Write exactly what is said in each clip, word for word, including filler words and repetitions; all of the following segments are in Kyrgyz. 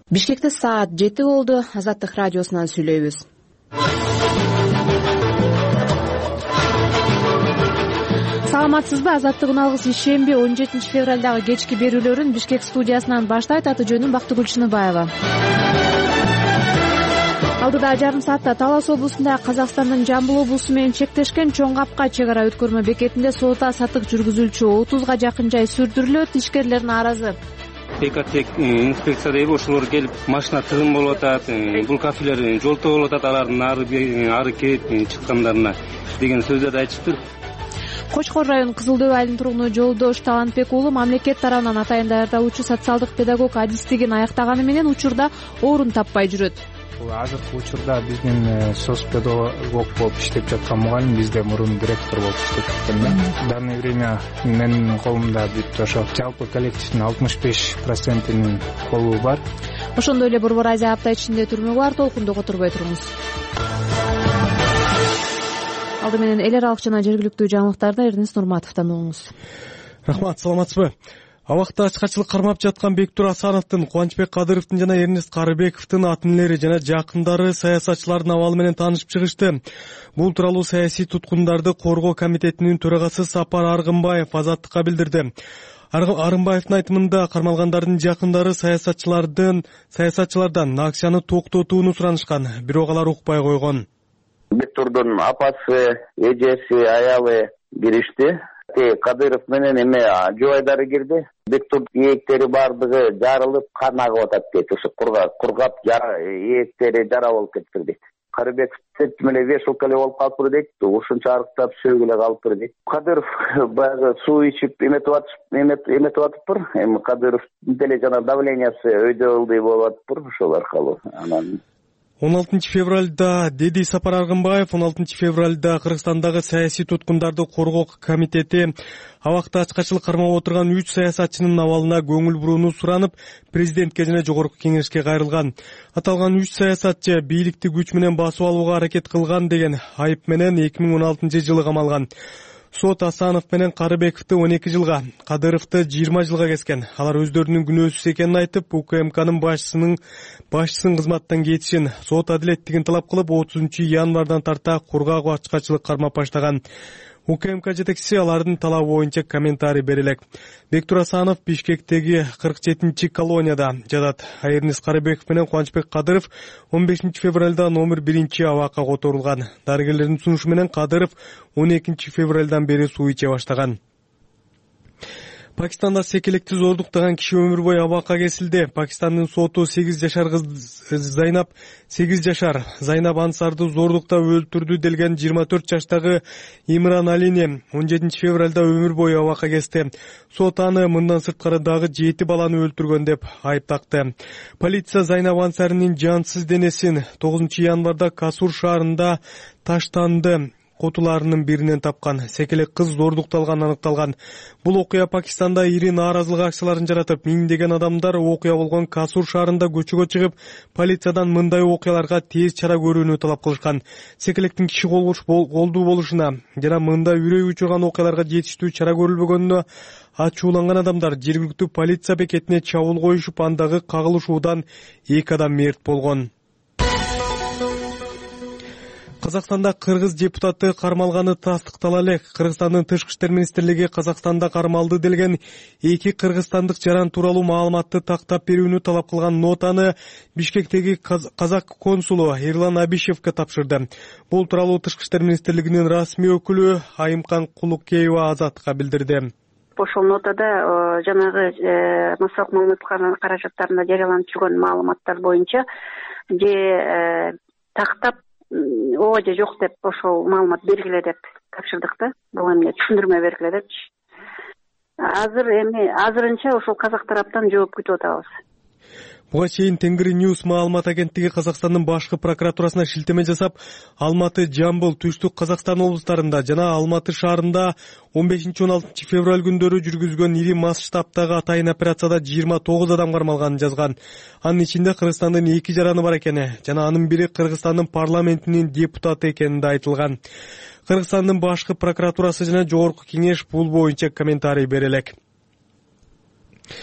Бишкекте саат жети болду. Азаттык радиосунан сүйлөйбүз. Саламатсызбы? Азаттыгын алгыс ишемби он жетинчи февралдагы кечки берүүлөрүн Бишкек студиясынан баштайт. Аты жөнүм Бактыгүл Чыныбаева. Алдыда жарым саатта Талас облусунда Казакстандын Жамбыл облусу менен чектешкен Чоң Капка чек ара өткөрмө бекетинде соода сатык жүргүзүлчү отузга жакын жай сүрдүрүлөт. Ишкерлер нааразы. Экотек инспекция дейби, ошолор келип машина тыгын болуп атат, бул кафелер жолтоо болуп атат, алардын ары ары келип чыккандарына деген сөздөрдү айтышыптыр. Кочкор район Кызыл Дөбө айылынын тургуну Жолдош Талантбек уулу мамлекет тарабынан атайын даярдоочу социалдык педагог адистигин аяктаганы менен учурда орун таппай жүрөт. Азыркы учурда биздин соцпедагог болуп иштеп жаткан мугалим бизде мурун директор болуп иштеп кеткен да. В данное время менин колумда бүт ошо жалпы коллективдин алтымыш беш процентинин колу бар. Ошондой эле Борбор Азия апта ичинде түрмө бар. Толкунду которбой туруңуз. Алды менен эл аралык жана жергиликтүү жаңылыктарды Эрнест Нурматовдон угуңуз. Рахмат, саламатсызбы? Абакта ачкачылык кармап жаткан Бектур Асановдун, Кубанычбек Кадыровдун жана Эрнест Карыбековдун ата-энелери жана жакындары саясатчылардын абалы менен таанышып чыгышты. Бул тууралуу саясий туткундарды коргоо комитетинин төрагасы Сапар Аргынбаев Азаттыкка билдирди. Аргынбаевдин айтымында кармалгандардын жакындары саясатчылардын саясатчылардан акцияны токтотууну суранышкан, бирок алар укпай койгон. Бектурдун апасы, эжеси, аялы киришти. Кадыров менен эме жубайдары кирди. Бектур ээктери бардыгы жарылып, кан агып атат дейт. Ошо кургап ээктери жара болуп кетти дейт. Карыбеков меле вешалка эле болуп калыптыр дейт. Ушунча арыктап сөөгү эле калыптыр дейт. Кадыров баягы суу ичип эметип атып эметип атыптыр. Эми Кадыров деле жана давлениясы өйдө ылдый болуп атыптыр ошол аркылуу. Анан он алтынчы февралда деди Сапар Аргынбаев, он алтынчы февралда Кыргызстандагы саясий туткундарды коргоо комитети абакта ачкачылык кармап отурган үч саясатчынын абалына көңүл бурууну суранып, президентке жана жогорку кеңешке кайрылган. Аталган үч саясатчы бийликти күч менен басып алууга аракет кылган деген айып менен эки миң он алтынчы жылы камалган. Сот Асанов менен Карыбековду он эки жылга, Кадыровду жыйырма жылга кескен. Алар өздөрүнүн күнөөсүз экенин айтып, УКМКнын башчысынын башчысын кызматтан кетишин, сот адилеттигин талап кылып, отузунчу январдан тарта кургак ачкачылык кармап баштаган. УКМК жетекчиси алардын талабы боюнча комментарий бере элек. Бектур Асанов Бишкектеги кырк жетинчи колонияда жатат. Эрнест Карыбеков менен Кубанычбек Кадыров он бешинчи февралда номер биринчи абакка которулган. Дарыгерлердин сунушу менен Кадыров он экинчи февралдан бери суу иче баштаган. Пакистанда секелекти зордуктаган киши өмүр бою абакка кесилди. Пакистандын соту сегиз жашар кыз Зайнап сегиз жашар Зайнап Ансарды зордуктап өлтүрдү делген жыйырма төрт жаштагы Имран Алини он жетинчи февралда өмүр бою абакка кести. Сот аны мындан сырткары дагы жети баланы өлтүргөн деп айыптакты. Полиция Зайнап Ансарынын жансыз денесин тогузунчу январда Касур шаарында таштанды котуларынын биринен тапкан. Секелек кыз зордукталган аныкталган. Бул окуя Пакистанда ири нааразылык акцияларын жаратып, миңдеген адамдар окуя болгон Касур шаарында көчөгө чыгып, полициядан мындай окуяларга тез чара көрүүнү талап кылышкан. Секелектин киши колдуу болушуна жана мындай үрөй учурган окуяларга жетиштүү чара көрүлбөгөнүнө ачууланган адамдар жергиликтүү полиция бекетине чабуул коюшуп, андагы кагылышуудан эки адам мерт болгон. Казакстанда кыргыз депутаты кармалганы тастыктала элек. Кыргызстандын тышкы иштер министрлиги Казакстанда кармалды делген эки кыргызстандык жаран тууралуу маалыматты тактап берүүнү талап кылган нотаны Бишкектеги казак консулу Эрлан Абишевке тапшырды. Бул тууралуу тышкы иштер министрлигинин расмий өкүлү Айымкан Кулукеева Азаттыкка билдирди. Ошол нотада жанагы массалык маалымат каражаттарында жарыяланып жүргөн маалыматтар боюнча же тактап ооба же жок деп ошол маалымат бергиле деп тапшырдык да. Бул эмне түшүндүрмө бергиле депчи. Азыр эми азырынча ошол казак тараптан жооп күтүп атабыз. Буга чейин Тенгри Ньюс маалымат агенттиги Казакстандын башкы прокуратурасына шилтеме жасап, Алматы, Жамбыл, Түштүк Казакстан облустарында жана Алматы шаарында он бешинчи он алтынчы февраль күндөрү жүргүзгөн ири масштабтагы атайын операцияда жыйырма тогуз адам кармалганын жазган. Анын ичинде Кыргызстандын эки жараны бар экени жана анын бири Кыргызстандын парламентинин депутаты экени да айтылган. Кыргызстандын башкы прокуратурасы жана жогорку кеңеш бул боюнча комментарий бере элек.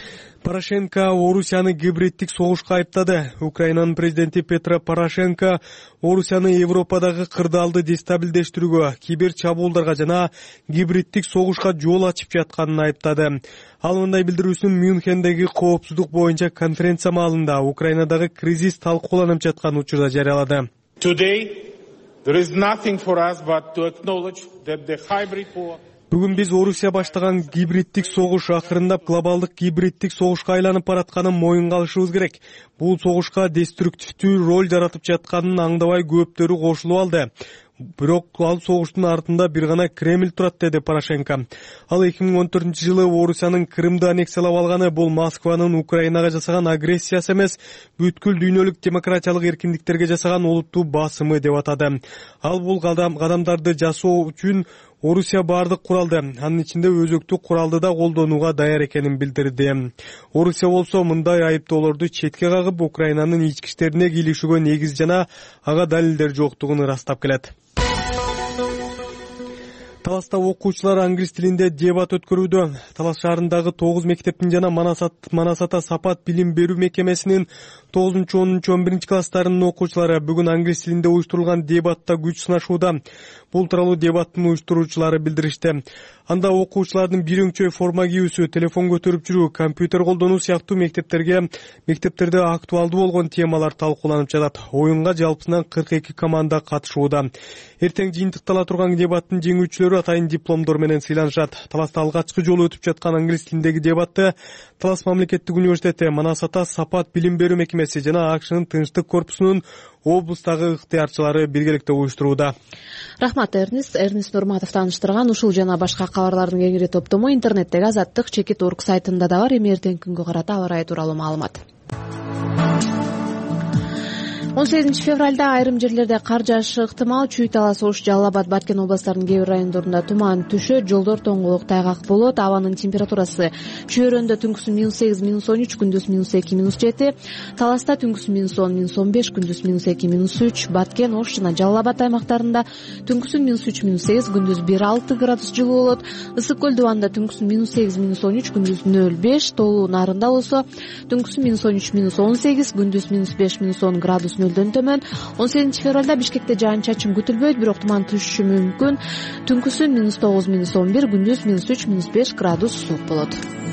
Порошенко Орусияны гибриддик согушка айыптады. Украинанын президенти Петро Порошенко Орусияны Европадагы кырдаалды дестабилдештирүүгө, кибер чабуулдарга жана гибриддик согушка жол ачып жатканын айыптады. Ал мындай билдирүүсүн Мюнхендеги коопсуздук боюнча конференция маалында Украинадагы кризис талкууланып жаткан учурда жарыялады. Today, there is nothing for us but to acknowledge that the hybrid war Бүгүн биз Орусия баштаган гибриддик согуш акырындап глобалдык гибриддик согушка айланып баратканын моюнга алышыбыз керек. Бул согушка деструктивдүү роль жаратып жатканын аңдабай көптөрү кошулуп алды. Бирок ал согуштун артында бир гана Кремль турат, деди Порошенко. Ал эки миң он төртүнчү жылы Орусиянын Крымды аннексиялап алганы бул Москванын Украинага жасаган агрессиясы эмес, бүткүл дүйнөлүк демократиялык эркиндиктерге жасаган олуттуу басымы деп атады. Ал бул кадамдарды жасоо үчүн Орусия бардык куралды, анын ичинде өзөктүк куралды да колдонууга даяр экенин билдирди. Орусия болсо мындай айыптоолорду четке кагып, Украинанын ички иштерине кийлишүүгө негиз жана ага далилдер жоктугун ырастап келет. Таласта окуучулар англис тилинде дебат өткөрүүдө. Талас шаарындагы тогуз мектептин жана Манасата Сапат билим берүү мекемесинин тогузунчу онунчу он биринчи класстарынын окуучулары бүгүн англис тилинде уюштурулган дебатта күч сынашууда. Бул тууралуу дебаттын уюштуруучулары билдиришти. Анда окуучулардын бир өңчөй форма кийүүсү, телефон көтөрүп жүрүү, компьютер колдонуу сыяктуу мектептерге мектептерде актуалдуу болгон темалар талкууланып жатат. Оюнга жалпысынан кырк эки команда катышууда. Эртең жыйынтыктала турган дебаттын жеңүүчүлөрү атайын дипломдор менен сыйланышат. Таласта алгачкы жолу өтүп жаткан англис тилиндеги дебатты Талас мамлекеттик университети, Манасата Сапат билим берүү мекемеси жана АКШнын Тынчтык корпусунун облустагы ыктыярчылары биргеликте уюштурууда. Рахмат, Эрнист. Эрнист Нурматов тааныштырган ушул жана башка кабарлардын кеңири топтому интернеттеги Азаттык чекит точка орг сайтында да бар. Эми эртең күнгө карата аба ырайы тууралуу маалымат. он сегизинчи февралда айрым жерлерде кар жаашы ыктымал. Чүй, Талас, Ош, Жалал Абад, Баткен областарынын кээ бир райондорунда туман түшөт, жолдор тоңголук, тайгак болот. Абанын температурасы Чүйөрөндө түнкүсүн минус сегиз, минус он үч, күндүз минус эки, минус жети. Таласта түнкүсүн минус он, минус он беш, күндүз минус эки, минус үч. Баткен, Ош жана Жалал Абад аймактарында түнкүсүн минус үч, минус сегиз, күндүз бир алты градус жылуу болот. Ысык көл дубанында түнкүсүн минус сегиз, минус он үч, күндүз нөл беш. Тоолуу Нарында болсо түнкүсүн минус он үч, минус он сегиз, күндүз минус беш, минус он градус нөлдөн төмөн. он сегизинчи февралда Бишкекте жаан-чачын күтүлбөйт, бирок туман түшүшү мүмкүн. Түнкүсүн минус тогуз, минус он бир, күндүз минус үч, минус беш градус суук болот.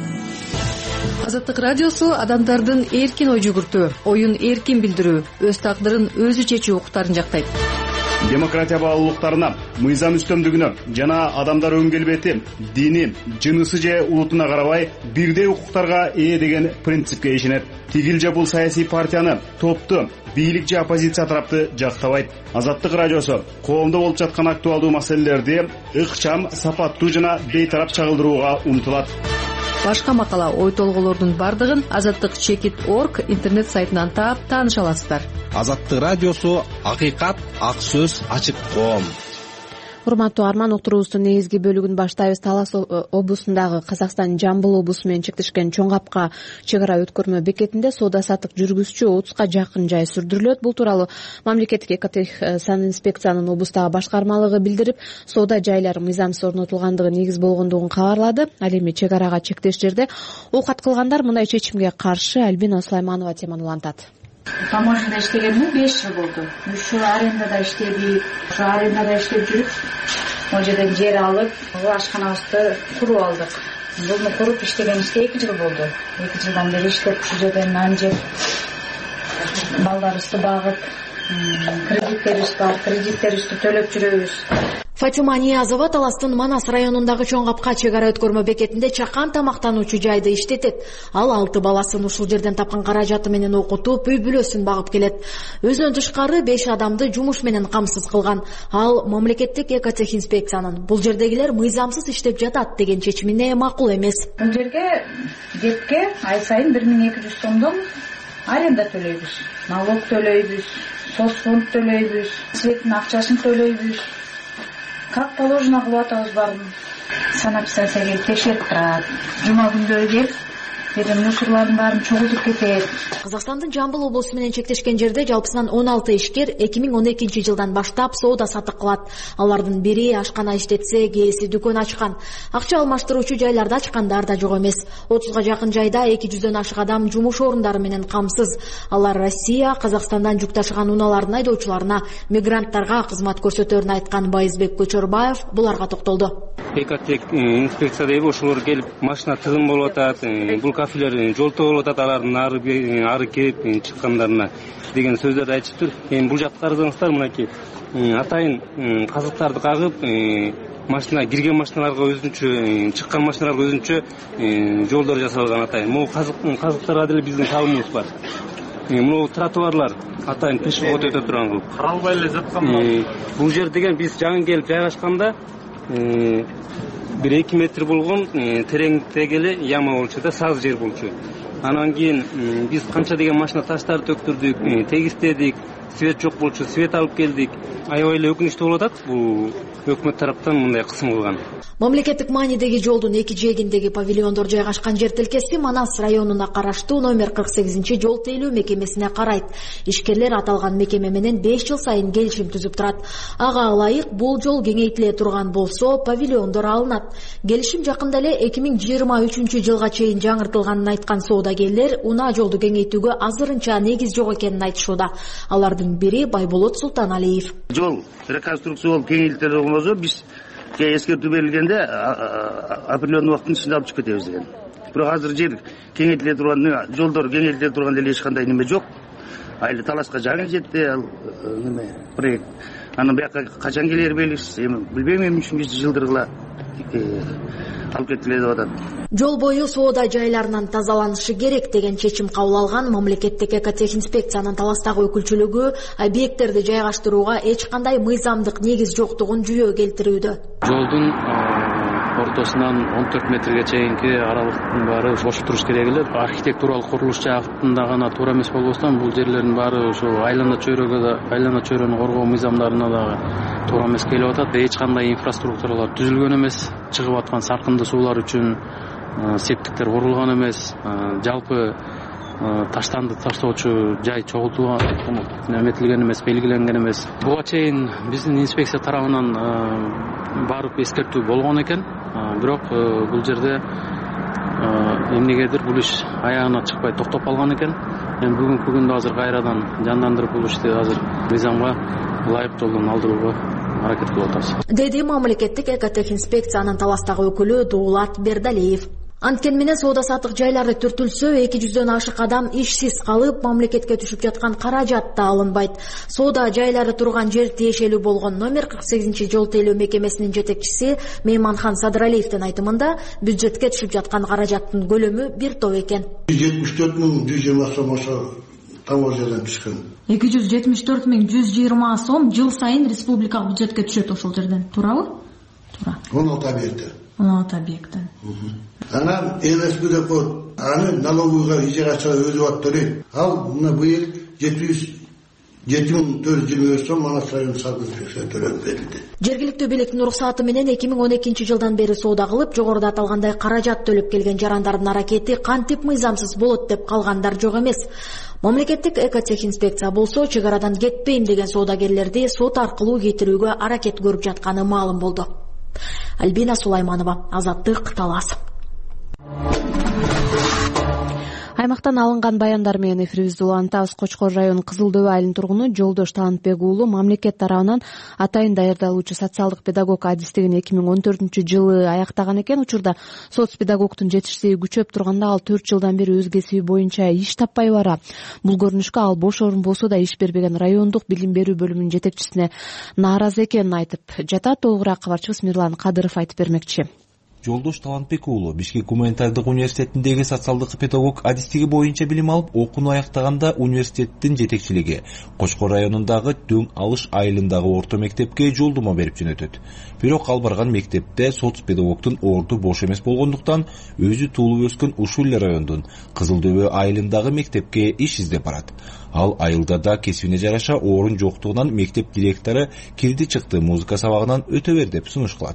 Азаттык радиосу адамдардын эркин ой жүгүртүү, оюн эркин билдирүү, өз тагдырын өзү чечүү укуктарын жактайт. Демократия баалуулуктарына, мыйзам үстөмдүгүнө жана адамдар өн келбети, дини, жынысы же улутуна карабай бирдей укуктарга ээ деген принципке ишенет. Тигил же бул саясий партияны, топту, бийлик же оппозиция тарапты жактабайт. Азаттык радиосу коомдо болуп жаткан актуалдуу маселелерди ыкчам, сапаттуу жана бейтарап чагылдырууга умтулат. Башка макала, ой толголордун бардыгын азаттык чекит точка орг интернет сайтынан таап тааныша аласыздар. Азаттык радиосу акыйкат, ак сөз, ачык коом. Урматтуу арман, уктуруубуздун негизги бөлүгүн баштайбыз. Талас облусундагы Казакстан Жамбыл облусу менен чектешкен Чоң Капка чек ара өткөрмө бекетинде соода саттык жүргүзчү отузга жакын жай сүрдүрүлөт. Бул тууралуу мамлекеттик экотехинспекциянын облустагы башкармалыгы билдирип, соода жайлар мыйзамсыз орнотулгандыгы негиз болгондугун кабарлады. Ал эми чек арага чектеш жерде оокат кылгандар мындай чечимге каршы. Альбина Сулайманова теманы улантат. Таможняда иштегениме беш жыл болду. үч жыл арендада иштедик. Ошо арендада иштеп жүрүп, могу жерден жер алып, ашканабызды куруп алдык. Буну куруп иштегенибизге эки жыл болду. эки жылдан бери иштеп, ушул жерден нан жеп, балдарыбызды багып, кредиттерибиз бар, кредиттерибизди төлөп жүрөбүз. Фатима Ниязова Таластын Манас районундагы Чоң Капка чек ара өткөрмө бекетинде чакан тамактануучу жайды иштетет. Ал алты баласын ушул жерден тапкан каражаты менен окутуп, үй бүлөсүн багып келет. Өзүнөн тышкары беш адамды жумуш менен камсыз кылган. Ал мамлекеттик экотехинспекциянын бул жердегилер мыйзамсыз иштеп жатат деген чечимине макул эмес. Бул жерге депке ай сайын бир миң эки жүз сомдон аренда төлөйбүз, налог төлөйбүз, соцфонд төлөйбүз, светтин акчасын төлөйбүз. Как положено кылып атабыз барын. Санаписация келип текшерип турат. Жума күндөрү келип бир мусорлардын баарын чогултуп кетет. Казакстандын Жамбыл облусу менен чектешкен жерде жалпысынан он алты ишкер эки миң он экинчи жылдан баштап соода сатык кылат. Алардын бири ашкана иштетсе, кээси дүкөн ачкан. Акча алмаштыруучу жайларда ачкандар да жок эмес. отузга жакын жайда эки жүздөн ашык адам жумуш орундары менен камсыз. Алар Россия, Казакстандан жүк ташыган унаалардын айдоочуларына, мигранттарга кызмат көрсөтөрүн айткан Байызбек Көчөрбаев буларга токтолду. Экотек инспекция дейби ошолор келип машина тыгын болуп атат, бул кафелер жолтоо болуп атат, алардын ары ары келип чыккандарына деген сөздөрдү айтышыптыр. Эми бул жакты карасаңыздар, мынакей атайын казыктарды кагып, машина кирген машиналарга өзүнчө, чыккан машиналарга өзүнчө жолдор жасалган атайын. Могу казыктарга деле биздин талабыбыз бар. Могу тротуарлар атайын пешеход өтө турган кылып каралбай эле жаткан. Бул жер деген биз жаңы келип жайгашканда бир эки метр болгон тереңдиктеги эле яма болчу да, саз жер болчу. Анан кийин биз канча деген машина таштарды төктүрдүк, тегистедик, свет жок болчу, свет алып келдик. Аябай эле өкүнүчтүү болуп атат, бул өкмөт тараптан мындай кысым кылган. Мамлекеттик маанидеги жолдун эки жээгиндеги павильондор жайгашкан жер тилкеси Манас районуна караштуу номер кырк сегизинчи жол тейлөө мекемесине карайт. Ишкерлер аталган мекеме менен беш жыл сайын келишим түзүп турат. Ага ылайык бул жол кеңейтиле турган болсо, павильондор алынат. Келишим жакында эле эки миң жыйырма үчүнчү жылга чейин жаңыртылганын айткан соодагерлер унаа жолду кеңейтүүгө азырынча негиз жок экенин айтышууда. Алардын бири Байболот Султаналиев. Жол реконструкция болуп кеңейтиле болсо, биз эскертүү берилгенде определенный убакыттын ичинде алып чыгып кетебиз деген. Бирок азыр жер кеңейтиле турган, жолдор кеңейтиле турган эле эч кандай неме жок. Айыл талашка жаңы жетти, ал неме проект. Анан бияка качан келери белгисиз. Эми билбейм, эми үчүнчү жылдыргыла алып кетиле деп атат. Жол бою соода жайларынан тазаланышы керек деген чечим кабыл алган мамлекеттик экотехинспекциянын Таластагы өкүлчүлүгү объекттерди жайгаштырууга эч кандай мыйзамдык негиз жоктугун жүйө келтирүүдө. Жолдун ортосунан он төрт метрге чейинки аралыктын баары бош туруш керек эле. Архитектуралык курулуш жагында гана туура эмес болбостон, бул жерлердин баары ошо айлана чөйрөгө да, айлана чөйрөнү коргоо мыйзамдарына дагы туура эмес келип атат. Эч кандай инфраструктуралар түзүлгөн эмес. Чыгып аткан саркынды суулар үчүн септиктер курулган эмес. Жалпы таштанды таштоочу жай чогултулган, эметилген эмес, белгиленген эмес. Буга чейин биздин инспекция тарабынан барып эскертүү болгон экен. Бирок бул жерде эмнегедир бул иш аягына чыкпай токтоп калган экен. Эми бүгүнкү күндө азыр кайрадан жандандырып бул ишти азыр мыйзамга ылайык жолдон алдырууга аракет кылып атабыз, деди мамлекеттик экотехинспекциянын Таластагы өкүлү Дуулат Бердалиев. Анткени менен соода сатык жайларды түртүлсө, эки жүздөн ашык адам ишсиз калып, мамлекетке түшүп жаткан каражат да алынбайт. Соода жайлары турган жер тиешелүү болгон номер кырк сегизинчи жол тейлөө мекемесинин жетекчиси Мейманхан Садыралиевдин айтымында, бюджетке түшүп жаткан каражаттын көлөмү бир топ экен. жетимиш төрт миң жүз жыйырма сом ошо таможнядан түшкөн. эки жүз жетимиш төрт миң жүз жыйырма сом жыл сайын республикалык бюджетке түшөт ошол жерден. Туурабы? Туура. он алты объекттен. он алты объекттен. Анан эл эс пи деп коет. Аны налоговыйга ижарачы өзү ат төлөйт. Ал мына быйыл жети жүз жети миң төрт жүз жыйырма беш сом Манас район салық инспекциясына төлөнүп берилди. Жергиликтүү бийликтин уруксаты менен эки миң он экинчи жылдан бери соода кылып, жогоруда аталгандай каражат төлөп келген жарандардын аракети кантип мыйзамсыз болот деп калгандар жок эмес. Мамлекеттик экотехинспекция болсо, чек арадан кетпейм деген соодагерлерди сот аркылуу кетирүүгө аракет көрүп жатканы маалым болду. Альбина Сулайманова, Азаттык, Талас. Аймактан алынган баяндар менен эфирибизди улантабыз. Кочкор районунун Кызыл Дөбө айылынын тургуну Жолдош Талантбек уулу мамлекет тарабынан атайын даярдалуучу социалдык педагог адистигин эки миң он төртүнчү жылы аяктаган экен. Учурда соц педагогдун жетиштиги күчөп турганда ал төрт жылдан бери өз кесиби боюнча иш таппай бара. Бул көрүнүшкө ал бош орун болсо да иш бербеген райондук билим берүү бөлүмүнүн жетекчисине нааразы экенин айтып жатат. Толугураак кабарчыбыз Мирлан Кадыров айтып бермекчи. Жолдош Талантбек уулу Бишкек гуманитардык университетиндеги социалдык педагог адистиги боюнча билим алып, окууну аяктаганда университеттин жетекчилиги Кочкор районундагы Дөң Алыш айылындагы орто мектепке жолдомо берип жөнөтөт. Бирок ал барган мектепте соц педагогдун орду бош эмес болгондуктан өзү туулуп өскөн ушул эле райондун Кызыл Дөбө айылындагы мектепке иш издеп барат. Ал айылда да кесибине жараша орун жоктугунан мектеп директору кирди чыкты музыка сабагынан өтө бер деп сунуш кылат.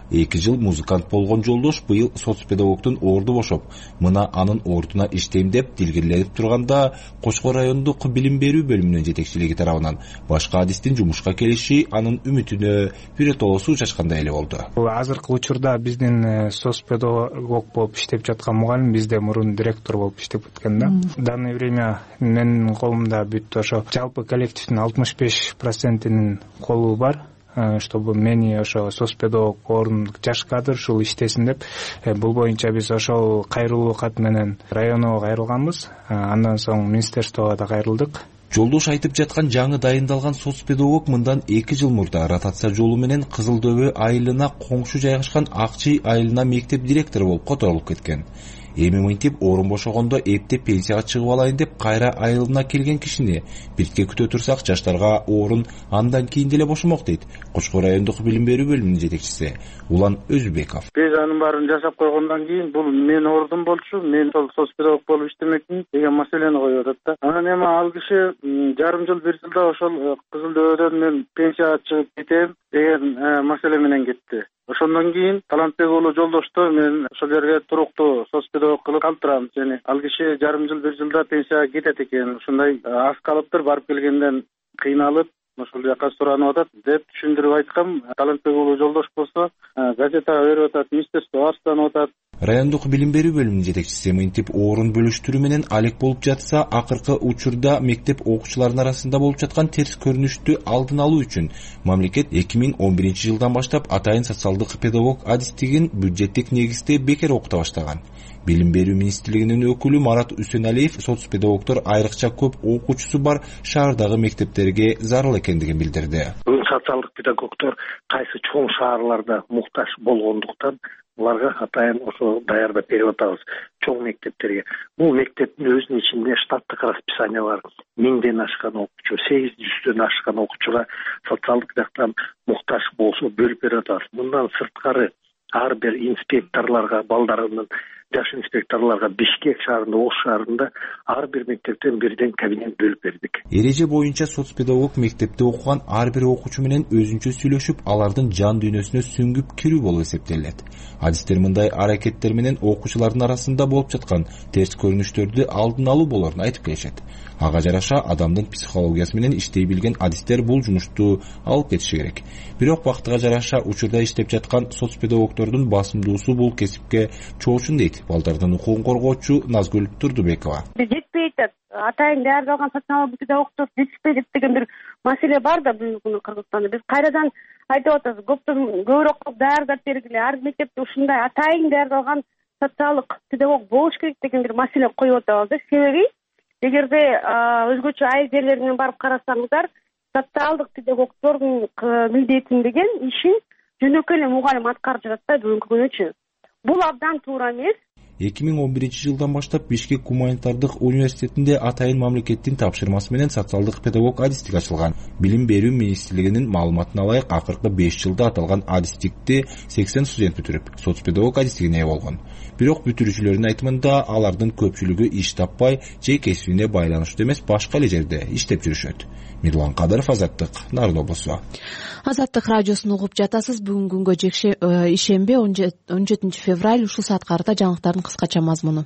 эки жыл музыкант болгон Жолдош быйыл соц педагогтун орду бошоп, мына анын ордуна иштейм деп дилгирленип турганда Кошкор райондук билим берүү бөлүмүнүн жетекчилиги тарабынан башка адистин жумушка келиши анын үмүтүнө биротолосу чачкандай эле болду. Азыркы учурда биздин соц педагог болуп иштеп жаткан мугалим бизде мурун директор болуп иштеп кеткен да. В данное время менин колумда бүт ошо жалпы коллективдин алтымыш беш процентинин колу бар, чтобы мени ошо соц педагог ордундук жаш кадр ушул иштесин деп. Бул боюнча биз ошол кайрылуу кат менен районго кайрылганбыз, андан соң министерствого да кайрылдык. Жолдош айтып жаткан жаңы дайындалган соц педагог мындан эки жыл мурда ротация жолу менен Кызыл Дөбө айылына коңшу жайгашкан Акчый айылына мектеп директору болуп которулуп кеткен. Эми мынтип орун бошогондо эптеп пенсияга чыгып алайын деп кайра айылына келген кишини бирке күтө турсак жаштарга орун андан кийин деле бошомок дейт Кошкор райондук билим берүү бөлүмүнүн жетекчиси Улан Өзбеков. Биз анын баарын жасап койгондон кийин бул менин ордум болчу, мен сол соц педагог болуп иштемекмин деген маселени коюп атат да. Анан эми ал киши жарым жыл бир жылда ошол Кызыл Дөбөдөн мен пенсияга чыгып кетем деген маселе менен кетти. Ошондон кийин Талантбек уулу Жолдошту мен ошол жерге туруктуу соц педагог кылып калтырам. Жана ал киши жарым жыл бир жылда пенсияга кетет экен. Ушундай аз калыптыр, барып келгенден кыйналып ошол жака суранып атат деп түшүндүрүп айткам. Талантбек уулу Жолдош болсо газетага берип атат, министерство арызданып атат. Райондук билим берүү бөлүмүнүн жетекчиси мынтип орун бөлүштүрүү менен алек болуп жатса, акыркы учурда мектеп окуучуларынын арасында болуп жаткан терс көрүнүштү алдын алуу үчүн мамлекет эки миң он биринчи жылдан баштап атайын социалдык педагог адистигин бюджеттик негизде бекер окута баштаган. Билим берүү министрлигинин өкүлү Марат Үсөналиев соц педагогдор айрыкча көп окуучусу бар шаардагы мектептерге зарыл экендигин билдирди. Социалдык педагогдор кайсы чоң шаарларда муктаж болгондуктан буларга атайын ошо даярдап берип атабыз чоң мектептерге. Бул мектептин өзүнүн ичинде штаттык расписание бар. Миңден ашкан окуучу, сегиз жүздөн ашкан окуучуга социалдык жактан муктаж болсо бөлүп берип атабыз. Мындан сырткары ар бир инспекторлорго, балдарынын жаш инспекторлорго Бишкек шаарында, Ош шаарында ар бир мектептен бирден кабинет бөлүп бердик. Эреже боюнча соц педагог мектепте окуган ар бир окуучу менен өзүнчө сүйлөшүп, алардын жан дүйнөсүнө сүңгүп кирүү болуп эсептелет. Адистер мындай аракеттер менен окуучулардын арасында болуп жаткан терс көрүнүштөрдү алдын алуу болорун айтып келишет. Ага жараша адамдын психологиясы менен иштей билген адистер бул жумушту алып кетиши керек. Бирок бактыга жараша учурда иштеп жаткан соц педагогдордун басымдуусу бул кесипке чоочун дейт балдардын укугун коргоочу Назгүл Турдубекова. Жетпей атат. Атайын даярдалган социалдык педагогдор жетишпейт деген бир маселе бар да бүгүнкү күндө Кыргызстанда. Биз кайрадан айтып атабыз, көптөн көбүрөөк даярдап бергиле, ар мектепте ушундай атайын даярдалган социалдык педагог болуш керек деген бир маселе коюп атабыз. Себеби эгерде өзгөчө айыл жерлеринен барып карасаңыздар, социалдык педагогдордун милдетин деген ишин жөнөкөй эле мугалим аткарып жатат бүгүнкү күнүчө. Бул абдан туура эмес. эки миң он биринчи жылдан баштап Бишкек гуманитардык университетинде атайын мамлекеттин тапшырмасы менен социалдык педагог адистик ачылган. Билим берүү министрлигинин маалыматына ылайык акыркы беш жылда аталган адистикти сексен студент бүтүрүп, соц педагог адистигине ээ болгон. Бирок бүтүрүүчүлөрдүн айтымында алардын көпчүлүгү иш таппай, же кесибине байланыштуу эмес башка эле жерде иштеп жүрүшөт. Мирлан Кадыров, Азаттык, Нарын облусу. Азаттык радиосун угуп жатасыз. Бүгүнкү күнгө ишемби он жетинчи февраль ушул саатка карата жаңылыктардын кыскача мазмуну.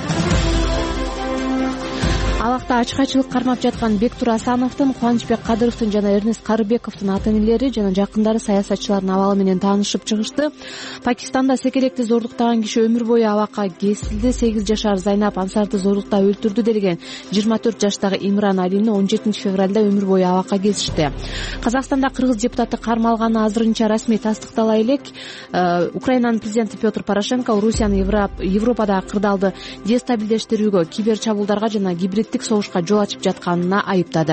Алакта ачкачылык кармап жаткан Бектур Асановдун, Кубанычбек Кадыровдун жана Эрнест Карыбековдун ата-энелери жана жакындары саясатчылардын абалы менен таанышып чыгышты. Пакистанда секелекти зордуктаган киши өмүр бою абакка кесилди. сегиз жашар Зайнап Ансарды зордуктап өлтүрдү делген жыйырма төрт жаштагы Имран Алини он жетинчи февралда өмүр бою абакка кесишти. Казакстанда кыргыз депутаты кармалганы азырынча расмий тастыктала элек. Украинанын президенти Петр Порошенко Орусияны Европадагы кырдаалды дестабилдештирүүгө, кибер чабуулдарга жана гибрид согушка жол ачып жатканына айыптады.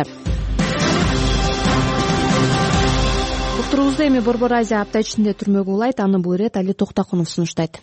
Уктуруубузду эми Борбор Азия апта ичинде түрмөгө улайт. Аны бул ирет Али Токтакунов сунуштайт.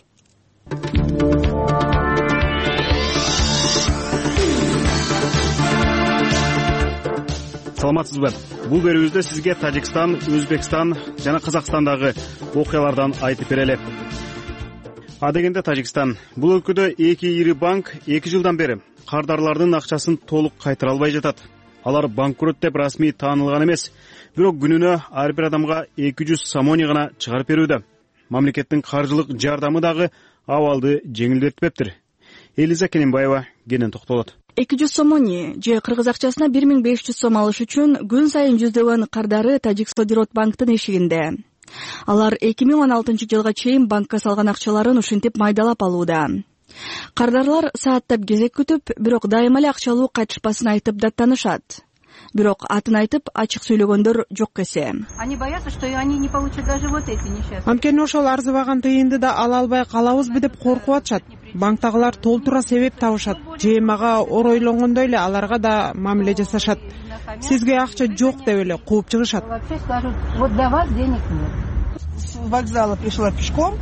Саламатсызбы? Бул берүүбүздө сизге Тажикстан, Өзбекстан жана Казакстандагы окуялардан айтып берели. Адегенде Тажикстан. Бул өлкөдө эки ири банк эки жылдан бери кардарлардын акчасын толук кайтара албай жатат. Алар банкрот деп расмий таанылган эмес, бирок күнүнө ар бир адамга эки жүз самони гана чыгарып берүүдө. мамлекеттин каржылык жардамы дагы абалды жеңилдетпептир. Элиза Кененбаева кенен токтолот. эки жүз сомони же кыргыз акчасына бир миң беш жүз сом алыш үчүн күн сайын жүздөгөн кардары Тажиксодирот банктын эшигинде. Алар эки миң он алтынчы жылга чейин банкка салган акчаларын ушинтип майдалап алууда. Кардарлар сааттап кезек күтүп, бирок дайыма эле акчалуу кайтышпасын айтып даттанышат. Бирок атын айтып ачык сүйлөгөндөр жок кесе. Они боятся, что они не получат даже вот эти несчастные. Анткени ошол арзыбаган тыйынды да ала албай калабызбы деп коркуп атышат. Банктагылар толтура себеп табышат. Же мага оройлонгондой эле аларга да мамиле жасашат. Сизге акча жок деп эле кууп чыгышат. Вообще скажут, вот до вас денег нет. С вокзала пришла пешком.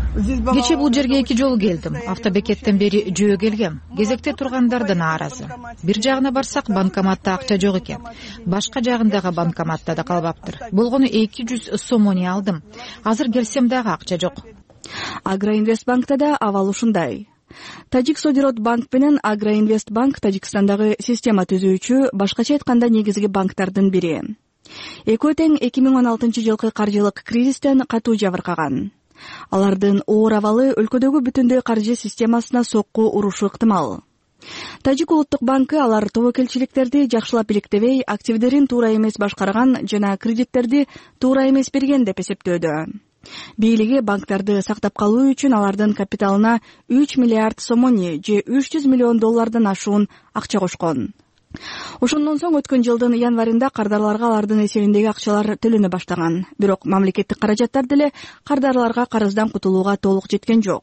Кече бул жерге эки жолу келдим. Автобекеттен бери жөө келгем. Кезекте тургандар да нааразы. Бир жагына барсак банкоматта акча жок экен. Башка жагындагы банкоматта да калбаптыр. Болгону эки жүз сомони алдым. Азыр келсем дагы акча жок. Агроинвестбанкта да абал ушундай. Тажиксодирот банк менен Агроинвестбанк Тажикстандагы система түзүүчү, башкача айтканда негизги банктардын бири. Экөө тең эки миң он алтынчы жылкы каржылык кризистен катуу жабыркаган. Алардын оор абалы өлкөдөгү бүтүндөй каржы системасына сокку урушу ыктымал. Тажик улуттук банкы алар тобокелчиликтерди жакшылап иликтебей, активдерин туура эмес башкарган жана кредиттерди туура эмес берген деп эсептөөдө. Бийлиги банктарды сактап калуу үчүн алардын капиталына үч миллиард сомони же үч жүз миллион доллардан ашуун акча кошкон. Ошондон соң өткөн жылдын январында кардарларга алардын эсебиндеги акчалар төлөнө баштаган. Бирок мамлекеттик каражаттар деле кардарларга карыздан кутулууга толук жеткен жок.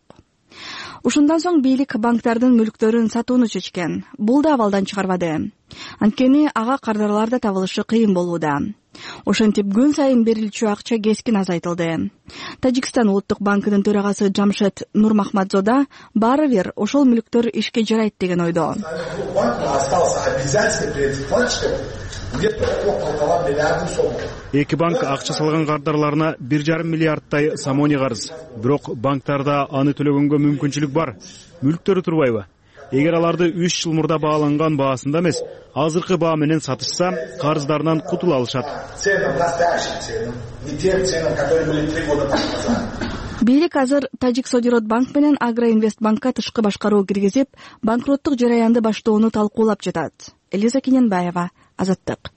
Ушундан соң бийлик банктардын мүлктөрүн сатууну чечкен. Бул да абалдан чыгарбады. Анткени ага кардарлар да табылышы кыйын болууда. Ошентип күн сайын берилчү акча кескин азайтылды. Тажикстан улуттук банкынын төрагасы Жамшед Нурмахмадзода баары бир ошол мүлктөр ишке жарайт деген ойдо. Эки банк акча салган кардарларына бир жарым миллиардтай сомони карыз. Бирок банктарда аны төлөгөнгө мүмкүнчүлүк бар. Мүлктөрү турбайбы? Эгер аларды үч жыл мурда бааланган баасында эмес, азыркы баа менен сатышса, карыздарынан кутула алышат. Бийлик азыр Тажиксодирот банк менен Агроинвестбанкка тышкы башкаруу киргизип, банкроттук жараянды баштоону талкуулап жатат. Элиза Кененбаева, Азаттык.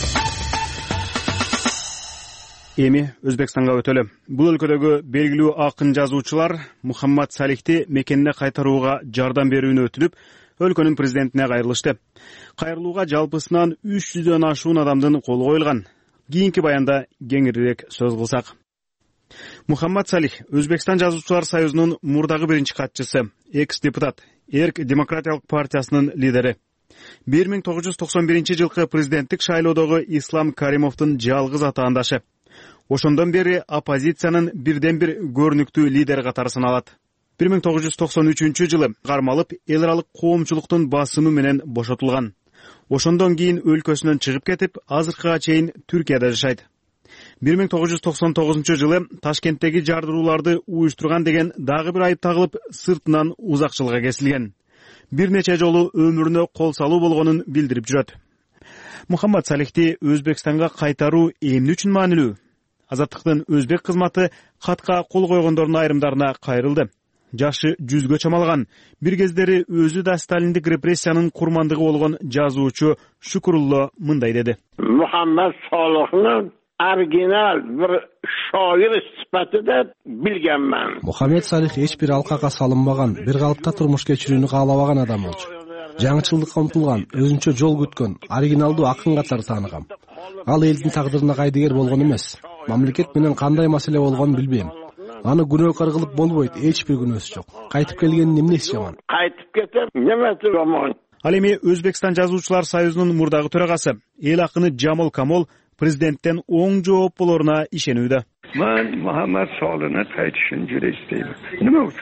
Эми Өзбекстанга өтөлү. Бул өлкөдөгү белгилүү акын жазуучулар Мухаммад Салихти мекенине кайтарууга жардам берүүнү өтүнүп, өлкөнүн президентине кайрылышты. Кайрылууга жалпысынан үч жүздөн ашуун адамдын колу коюлган. Кийинки баянда кеңирирээк сөз кылсак. Мухаммад Салих Өзбекстан жазуучулар союзунун мурдагы биринчи катчысы, экс-депутат, Эрк демократиялык партиясынын лидери. бир миң тогуз жүз токсон биринчи жылкы президенттик шайлоодогу Ислам Каримовдун жалгыз атаандашы. Ошондон бери оппозициянын бирден бир көрүнүктүү лидери катары саналат. бир миң тогуз жүз токсон үчүнчү жылы кармалып, эл аралык коомчулуктун басымы менен бошотулган. Ошондон кийин өлкөсүнөн чыгып кетип, азыркыга чейин Түркияда жашайт. бир миң тогуз жүз токсон тогузунчу жылы Ташкенттеги жардырууларды уюштурган деген дагы бир айып тагылып, сыртынан узакчылыкка кесилген. Бир нече жолу өмүрүнө кол салуу болгонун билдирип жүрөт. Мухаммад Салихти Өзбекстанга кайтаруу эмне үчүн маанилүү? Азаттыктын өзбек кызматы катка кол койгондордун айрымдарына кайрылды. Жашы жүзгө чамалган, бир кездери өзү да сталиндик репрессиянын курмандыгы болгон жазуучу Шукурулло мындай деди. Мухаммад Салихни оригинал бир шоир сипатында билгенмин. Мухаммад Салих эч бир алкага салынбаган, бир калыпта турмуш кечирүүнү каалабаган адам болчу. Жаңычылдыкка умтулган, өзүнчө жол күткөн, оригиналдуу акын катары тааныгам. Ал элдин тагдырына кайдыгер болгон эмес. Мамлекет менен кандай маселе болгонун билбейм. Аны күнөөкөр кылып болбойт, эч бир күнөөсү жок. Кайтып келгенин эмнеси жаман? Кайтып кетип, немеси жаман? Ал эми Өзбекстан жазуучулар союзунун мурдагы төрагасы, эл акыны Жамол Камол президенттен оң жооп болоруна ишенүүдө. Мен Мухаммад Салихни кайтышын жүрөйм. Неме үчүн?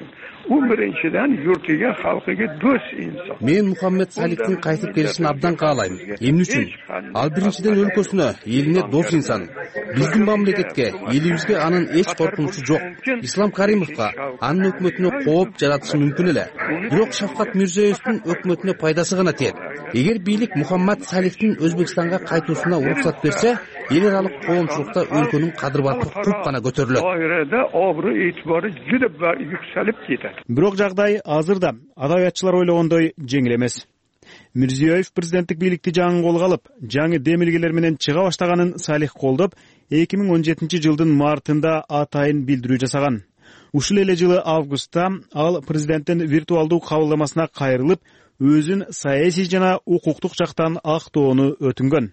umrinchidan yurtiga xalqiga do'st inson. Men Muhammed Salихтин qaytib kelishini abdan kааlayм. Эмне үчүн? Ал биринчиден өлкөсүнө, элине дос инсан. Биздин мамлекетке, элибизге анын эч коркунучу жок. Ислам Каримовго, анын өкмөтүнө кооп жаратышы мүмкүн эле. Бирок Шавкат Мирзиёевдин өкмөтүнө пайдасы гана тиет. Эгер бийлик Мухаммад Салихтин Өзбекстанга кайтуусуна уруксат берсе, эл аралык коомчулукта өлкөнүн кадыр-баркы куп гана көтөрүлөт. Dairede obro e'tibori juda yuksalib ketadi. Бирок жагдай азыр да адабиятчылар ойлогондой жеңил эмес. Мирзиёев президенттик бийликти жаңы колго алып, жаңы демилгелер менен чыга баштаганын Салих колдоп, эки миң он жетинчи жылдын мартында атайын билдирүү жасаган. Ушул эле жылы августта ал президенттин виртуалдуу кабылдамасына кайрылып, өзүн саясий жана укуктук жактан актоону өтүнгөн.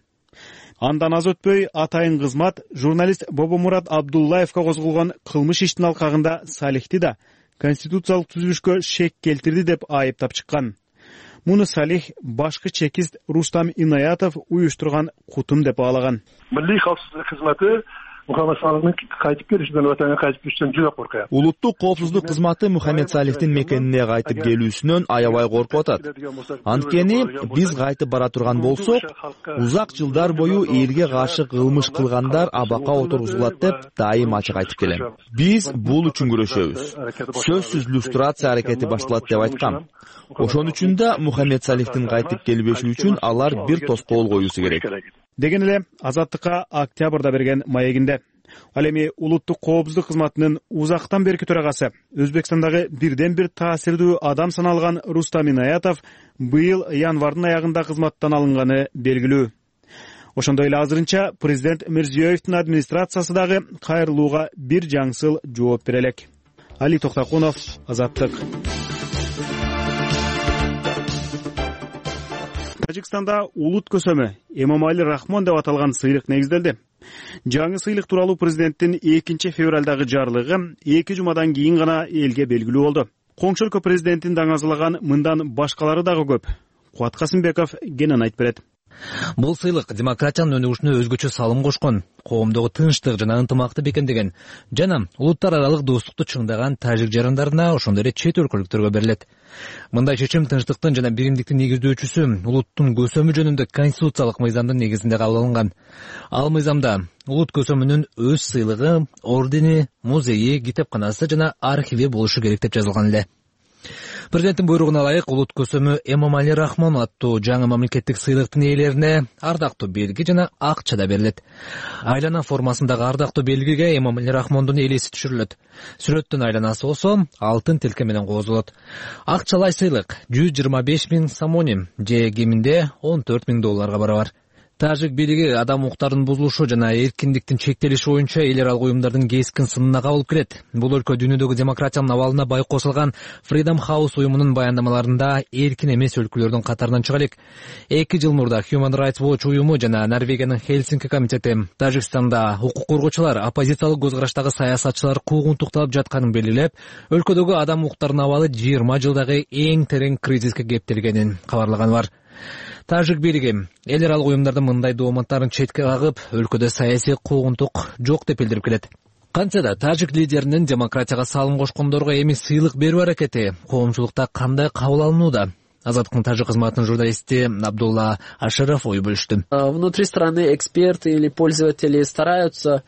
Андан аз өтпөй атайын кызмат журналист Бобомурат Абдуллаевга козголгон кылмыш иштин алкагында Салихти да конституциялык түзүлүшкө шек келтирди деп айыптап чыккан. Муну Салих башкы чекист Рустам Инаятов уюштурган кутум деп баалаган. Милли коопсуздук кызматы Мухаммед Салихтин кайтып келишинен ватанга кайтып келишинен жуга коркуят. Улуттук коопсуздук кызматы Мухаммед Салихтин мекенине кайтып келүүсүнөн аябай коркуп атат. Анткени биз кайтып бара турган болсок, узак жылдар бою элге каршы кылмыш кылгандар абакка отургузулат деп дайым ачык айтып келем. Биз бул үчүн күрөшөбүз. Сөзсүз люстрация аракети башталат деп айткам. Ошон үчүн да Мухаммед Салихтин кайтып келбеши үчүн алар бир тоскоол коюусу керек. Деген эле Азаттыкка октябрда берген маегинде. Ал эми улуттук коопсуздук кызматынын узактан берки төрагасы, Өзбекстандагы бирден бир таасирдүү адам саналган Рустам Инаятов быйыл январдын аягында кызматтан алынганы белгилүү. Ошондой эле азырынча президент Мирзиёевдин администрациясы дагы кайрылууга бир жаңсыл жооп бере элек. Али Токтакунов, Азаттык. Тажикстанда улут көсөмү Эмомали Рахмон деп аталган сыйлык негизделди. Жаңы сыйлык тууралуу президенттин экинчи февралдагы жарлыгы эки жумадан кийин гана элге белгилүү болду. Коңшу өлкө президентин даңазалаган мындан башкалары дагы көп. Кубат Касымбеков кенен айтып берет. Бул сыйлык демократиянын өнүгүшүнө өзгөчө салым кошкон, коомдогу тынчтык жана ынтымакты бекемдеген жана улуттар аралык достукту чыңдаган тажик жарандарына, ошондой эле чет өлкөлүктөргө берилет. Мындай чечим тынчтыктын жана биримдиктин негиздөөчүсү улуттун көсөмү жөнүндө конституциялык мыйзамдын негизинде кабыл алынган. Ал мыйзамда улут көсөмүнүн өз сыйлыгы, ордени, музейи, китепканасы жана архиви болушу керек деп жазылган эле. Президенттин буйругуна ылайык улут көсөмү Эмомали Рахмон аттуу жаңы мамлекеттик сыйлыктын ээлерине ардактуу белги жана акча да берилет. Айлана формасындагы ардактуу белгиге Эмомали Рахмондун элеси түшүрүлөт. Сүрөттүн айланасы болсо алтын тилке менен козулот. Акчалай сыйлык жүз жыйырма беш миң сомоним же кеминде он төрт миң долларга барабар. Тажик бийлиги адам укуктарынын бузулушу жана эркиндиктин чектелиши боюнча эл аралык уюмдардын кескин сынына кабылып келет. Бул өлкө дүйнөдөгү демократиянын абалына бай кошулган Freedom House уюмунун баяндамаларында эркин эмес өлкөлөрдүн катарынан чыга элек. Эки жыл мурда Human Rights Watch уюму жана Норвегиянын Хельсинки комитети Тажикстанда укук коргоочулар, оппозициялык көз караштагы саясатчылар куугунтукталып жатканын белгилеп, өлкөдөгү адам укуктарынын абалы жыйырма жылдагы эң терең кризиске кептелгенин кабарлаган бар. Тажик бийлиги эл аралык уюмдардын мындай дооматтарын четке кагып, өлкөдө саясий куугунтук жок деп билдирип келет. Кантсе да тажик лидеринин демократияга салым кошкондорго эми сыйлык берүү аракети коомчулукта кандай кабыл алынууда? Азаттыктын тажик кызматынын журналисти Абдулла Ашаров ой бөлүштү. Внутри страны эксперты или пользователи стараются.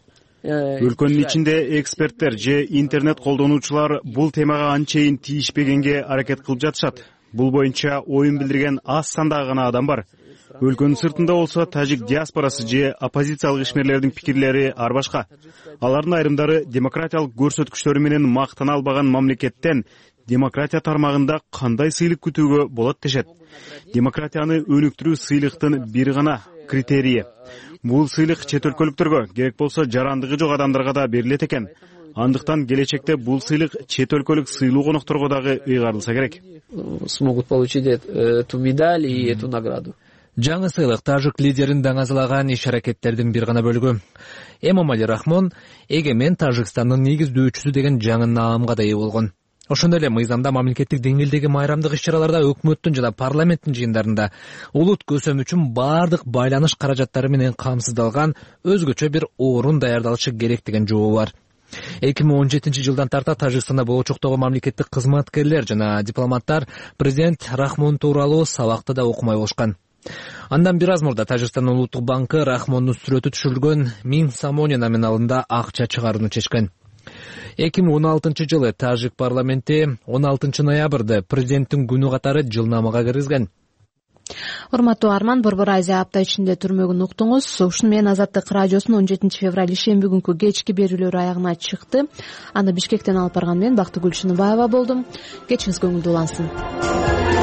Өлкөнүн ичинде эксперттер же интернет колдонуучулар бул темага анчейин тийишпегенге аракет кылып жатышат. Бул боюнча оюн билдирген аз сандагы гана адам бар. Өлкөнүн сыртында болсо тажик диаспорасы же оппозициялык ишмерлердин пикирлери ар башка. Алардын айрымдары демократиялык көрсөткүчтөрү менен мактана албаган мамлекеттен демократия тармагында кандай сыйлык күтүүгө болот дешет. Демократияны өнүктүрүү сыйлыктын бир гана критерийи. Бул сыйлык чет өлкөлүктөргө, керек болсо жарандыгы жок адамдарга да берилет экен. Андыктан келечекте бул сыйлык чет өлкөлүк сыйлуу конокторго дагы ыйгарылса керек. Смогут получить эту медаль и эту награду. Жаңы сыйлык тажик лидерин даңазалаган иш-аракеттердин бир гана бөлүгү. Эмомали Рахмон эгемен Тажикстандын негиздөөчүсү деген жаңы наамга да ээ болгон. Ошондой эле мыйзамда мамлекеттик деңгээлдеги майрамдык иш-чараларда өкмөттүн жана парламенттин жыйындарында улут көсөмү үчүн бардык байланыш каражаттары менен камсыздалган өзгөчө бир орун даярдалышы керек деген жообу бар. эки миң он жетинчи жылдан тарта Тажикстанда болочоктогу мамлекеттик кызматкерлер жана дипломаттар президент Рахмон тууралуу сабакты да окумай болушкан. Андан бир аз мурда Тажикстандын улуттук банкы Рахмондун сүрөтү түшүрүлгөн миң самоня номиналында акча чыгарууну чечкен. эки миң он алтынчы жылы Тажик парламенти он алтынчы ноябрда президенттин күнү катары жылнамага киргизген. Урматтуу Арман, Борбор Азия апта ичинде түрмөгүн уктуңуз. Ушуну менен Азаттык радиосунун он жетинчи февраль ишемби күнкү кечки берүүлөрү аягына чыкты. Аны Бишкектен алып барган мен Бактыгүл Шыныбаева болдум. Кечиңиз көңүлдүү улансын.